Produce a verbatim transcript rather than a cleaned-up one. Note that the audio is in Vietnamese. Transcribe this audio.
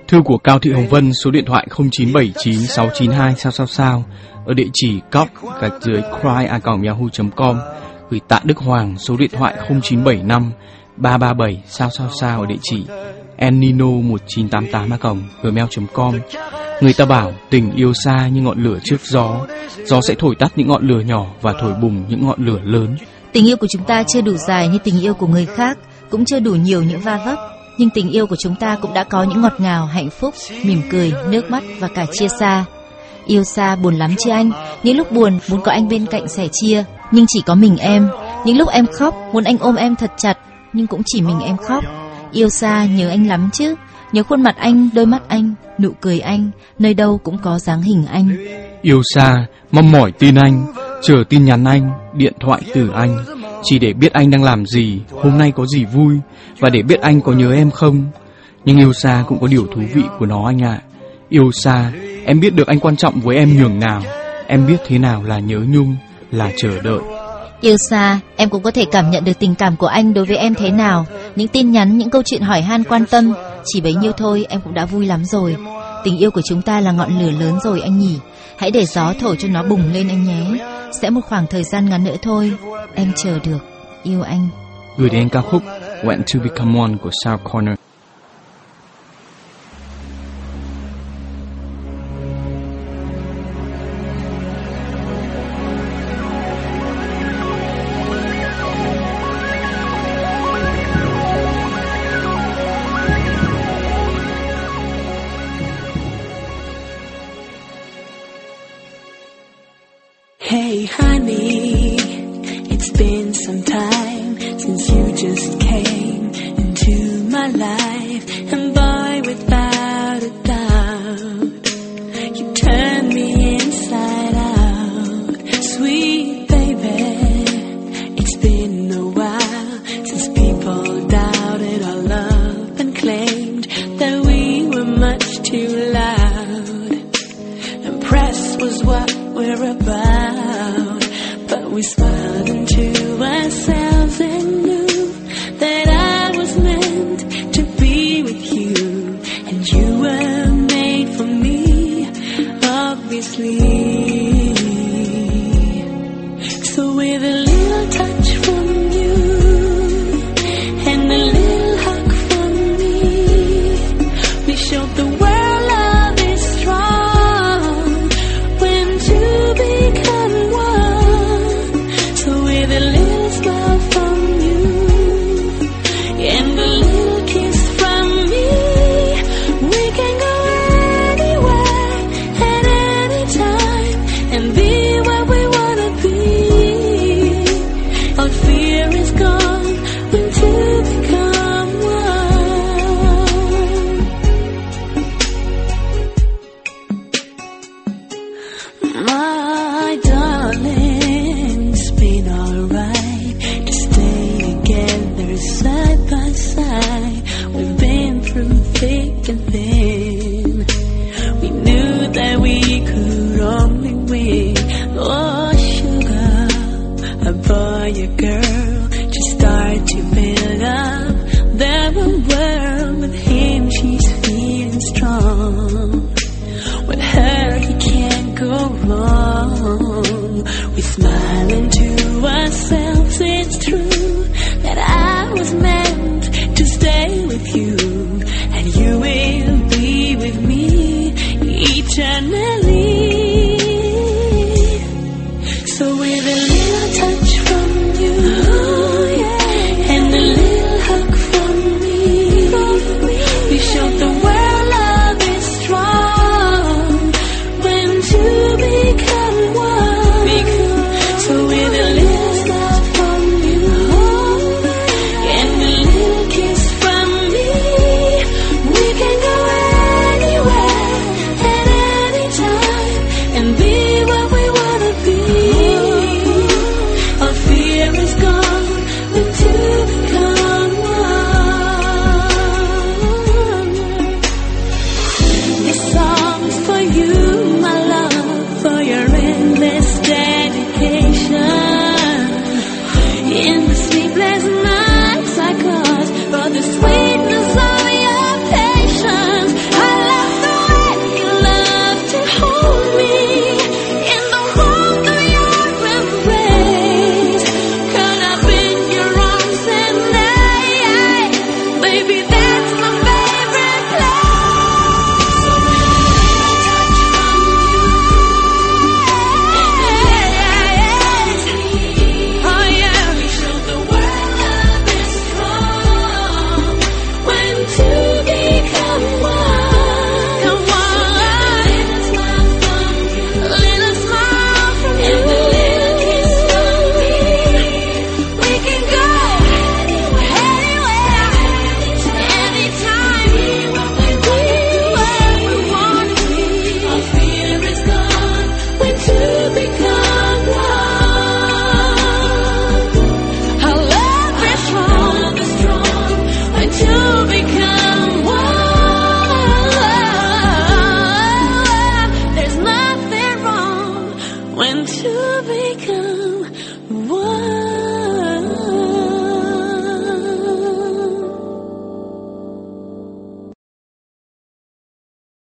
Thư của Cao Thị Hồng Vân, số điện thoại không chín bảy chín sáu chín hai sao sao sao, ở địa chỉ cóc gạch dưới cry a còng yahoo chấm com. Gửi Tạ Đức Hoàng, số điện thoại không chín bảy năm ba ba bảy sao sao sao, ở địa chỉ enino một chín tám tám a còng gmail chấm com. Người ta bảo tình yêu xa như ngọn lửa trước gió, gió sẽ thổi tắt những ngọn lửa nhỏ và thổi bùng những ngọn lửa lớn. Tình yêu của chúng ta chưa đủ dài như tình yêu của người khác, cũng chưa đủ nhiều những va vấp, nhưng tình yêu của chúng ta cũng đã có những ngọt ngào, hạnh phúc, mỉm cười, nước mắt và cả chia xa. Yêu xa buồn lắm chứ anh, những lúc buồn muốn có anh bên cạnh sẻ chia, nhưng chỉ có mình em. Những lúc em khóc muốn anh ôm em thật chặt, nhưng cũng chỉ mình em khóc. Yêu xa nhớ anh lắm chứ, nhớ khuôn mặt anh, đôi mắt anh, nụ cười anh, nơi đâu cũng có dáng hình anh. Yêu xa mong mỏi tin anh, chờ tin nhắn anh, điện thoại từ anh, chỉ để biết anh đang làm gì, hôm nay có gì vui, và để biết anh có nhớ em không. Nhưng yêu xa cũng có điều thú vị của nó anh ạ. À. Yêu xa, em biết được anh quan trọng với em nhường nào, em biết thế nào là nhớ nhung, là chờ đợi. Yêu xa, em cũng có thể cảm nhận được tình cảm của anh đối với em thế nào, những tin nhắn, những câu chuyện hỏi han quan tâm, chỉ bấy nhiêu thôi em cũng đã vui lắm rồi. Tình yêu của chúng ta là ngọn lửa lớn rồi anh nhỉ, hãy để gió thổi cho nó bùng lên anh nhé. Sẽ một khoảng thời gian ngắn nữa thôi, em chờ được, yêu anh. Gửi đến ca khúc When to Become One của Sarah Connor. Hey honey, it's been some time since you just came into my life, and boy, without a doubt, you turned me inside out. Sweet baby, it's been a while since people doubted our love and claimed that we were much too loud. Impressed was what we're about, but we smile.